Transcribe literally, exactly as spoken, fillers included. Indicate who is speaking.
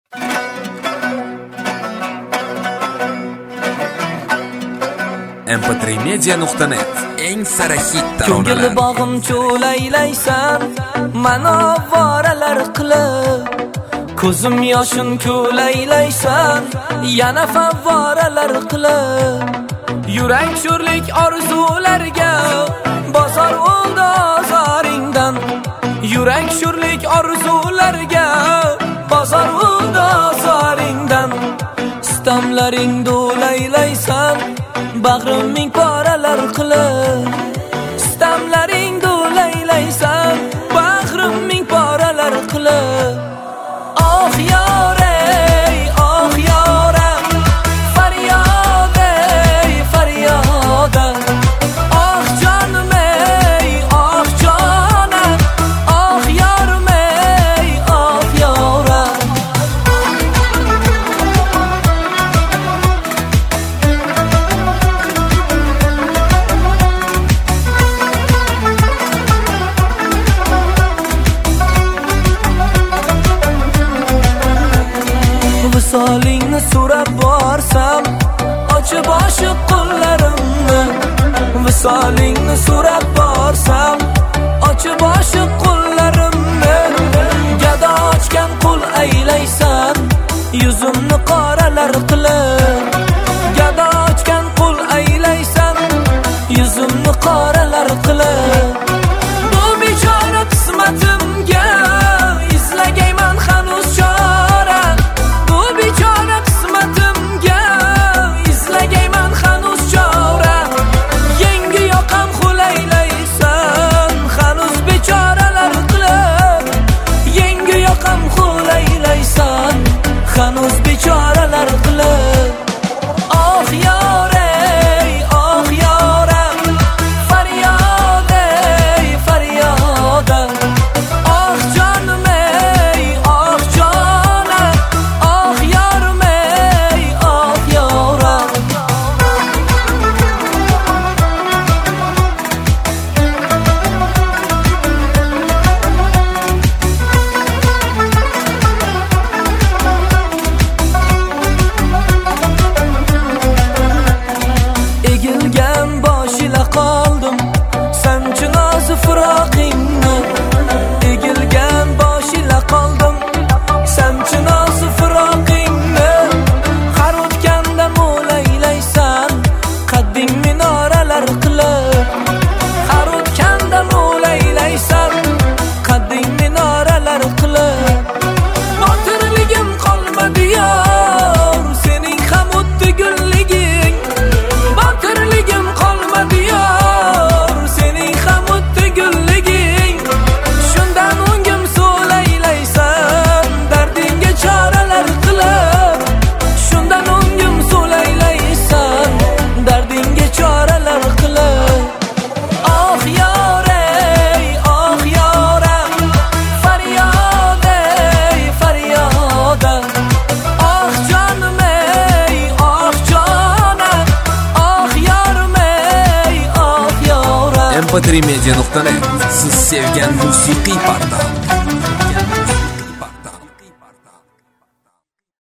Speaker 1: em p tre media nuqta net eng sara hit taronalar.
Speaker 2: Ko'ngil bog'im cho'laylaysan, mana voralar qilib, ko'zim yoshin ko'laylaysan, yana favvoralar qilib, yurak sho'rlik orzularga bosar oldi ozoringdan, yurak sho'rlik orzularga bosar oldi ozoringdan, istamlaring do'laylaysan, bag'rim ming paralar qilib, istamlaring do'laylaysan, bag'rim ming paralar qilib. Oh yorey, oh yoram, faryod ey, faryod. Oh jonim ey, oh jonim, oh yorim ey, oh yoram. Visolingni so'rab borsam, ochib oshiq qo'llarimni. Visolingni so'rab borsam, ochib oshiq qo'llarimni. Gado ochgan qo'l aylaysan, yuzimni qoralar qilib. Gado ochgan qo'l aylaysan, yuzimni qoralar qilib. Bu bechora qismatimga izlagayman hanuz chora. Bechora qismatimga izlagayman hanuz chora. Yangi yoqam xulaylaysan, hanuz bechoralar qilib. Yangi yoqam xulaylaysan, hanuz bechoralar qilib. Oh yorey, oh yoram, faryod ey, faryod. Oh jonim ey, oh jonim, oh yorim ey, oh yoram. Egilgan boshila qoldim, sanchi nozi firoqingni. Egilgan boshila qoldim, sanchi nozi firoqingni. Har o'tganda mo'laylaysan, qadding minoralar qilib. Har o'tganda mo'laylaysan, qadding minoralar qilib. Botirligim qolmadi yor, sening ham o'tdi gulliging. Botirligim qolmadi yor, sening ham o'tdi gulliging. Shundan o'ngim so'laylaysan, dardingga choralar qilib. Shundan o'ngim so'laylaysan, dardingga choralar qilib. Oh yorey, oh yoram, faryod ey, faryod. Oh jonim ey, oh jonim, oh yorim ey, oh yoram.
Speaker 1: em p tre media nuqta net siz sevgan musiqiy portal.